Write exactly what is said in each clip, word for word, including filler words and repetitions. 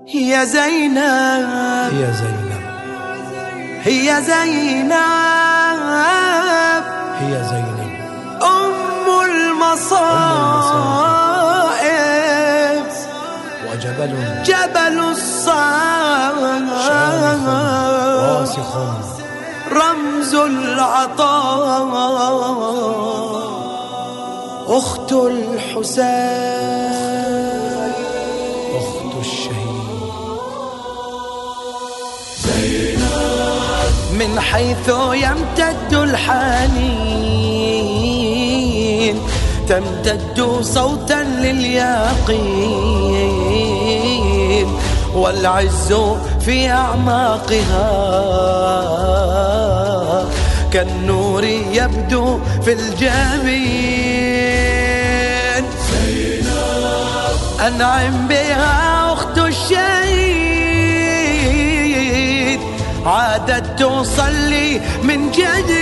هي زينب هي زينب هي زينب هي زينب أم المصائب وجبل جبل الصعب راسخ رمز العطاء أخت الحسين أخت الشهيد من حيث يمتد الحنين تمتد صوتا لليقين والعز في أعماقها كالنور يبدو في الجبين. أنعم بها أخت الشهيد عادت تصلي من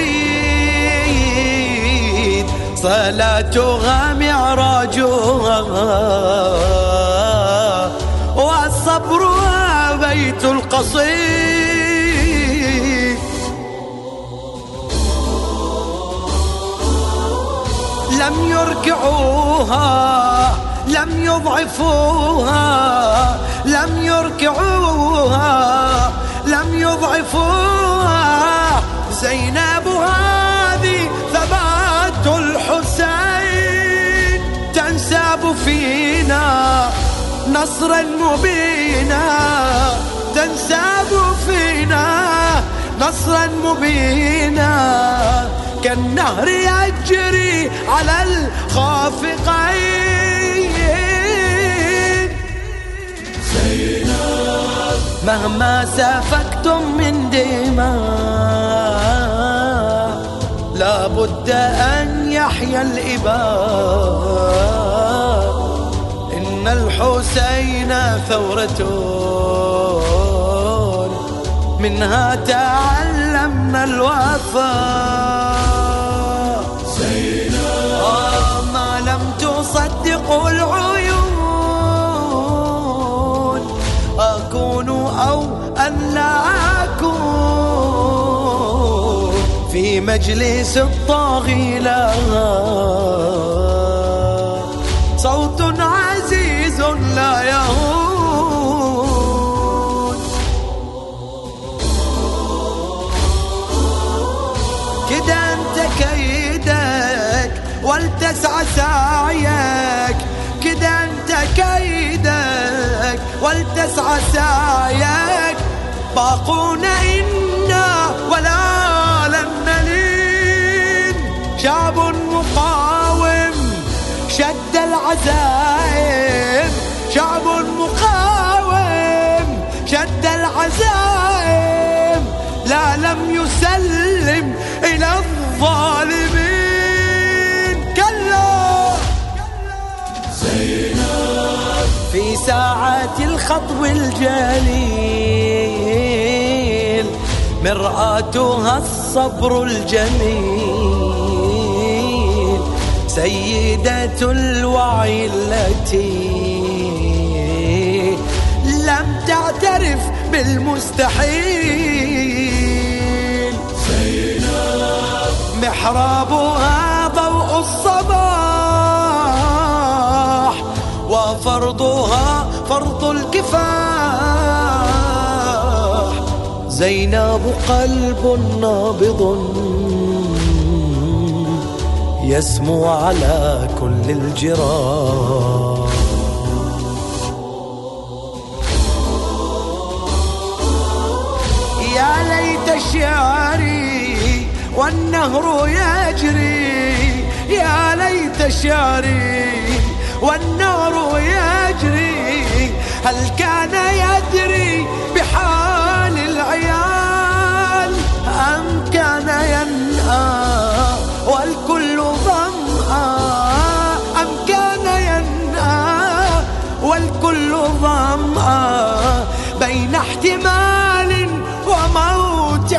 جديد صلاتها معراجها وصبرها بيت القصيد. لم يركعوها لم يضعفوها لم يركعوها لم يضعفوها زينب هذه ثبات الحسين تنساب فينا نصرا مبينا تنساب فينا نصرا مبينا كالنهر يجري على الخافقين. مهما سفكتم من دماء لا بد أن يحيا الإباء إن الحسين ثورة منها تعلمنا الوفاء. آه ما لم تصدق العيون أكون أو أن لا أكون في مجلس الطاغي لها صوت عزيز لا يهون. كده أنت كيدك ولتسعى سعيك كده أنت كيدك ولتسعى سعيك باقون إنا ولا لن نلين شعب مقاوم شد العزائم شعب مقاوم شد العزائم لا لم يسلم إلى الظالمين. كلا في ساعات الخطو الجليل مرآتها الصبر الجميل سيدة الوعي التي لم تعترف بالمستحيل. محرابها ضوء الصباح وفرضها فرض الكفاح زينب قلب نابض يسمو على كل الجراح. يا ليت شعري والنهر يجري يا ليت شعري والنهر يجري هل كان يدري بحال العيال أم كان ينأى والكل ظمآ أم كان ينأى والكل ظمآ بين احتمال وموت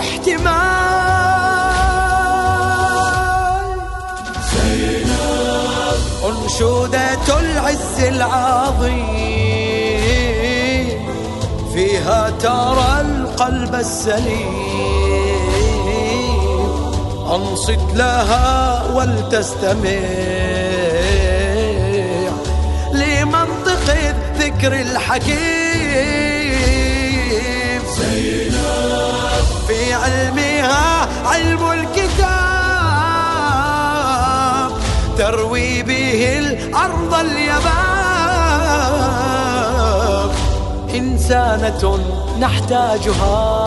احتمال. أنشودة العز العظيم فيها ترى القلب السليم، أنصت لها ولتستمع لمنطق الذكر الحكيم. زينب في علمها علم الكتاب، تروي به الأرض اليباب، إنسانة نحتاجها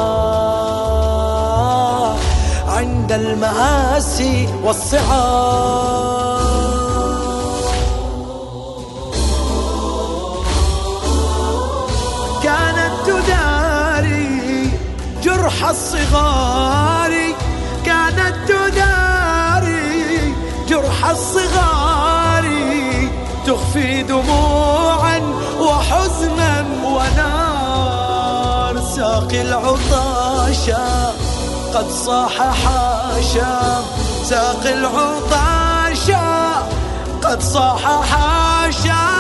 عند المآسي والصعاب. كانت تداري جرح الصغار، كانت تداري جرح الصغار، تخفي دموعا وحزنا ونار. ساقي العطاشا قد صاح حاشا، ساقي العطاشا قد صاح حاشا.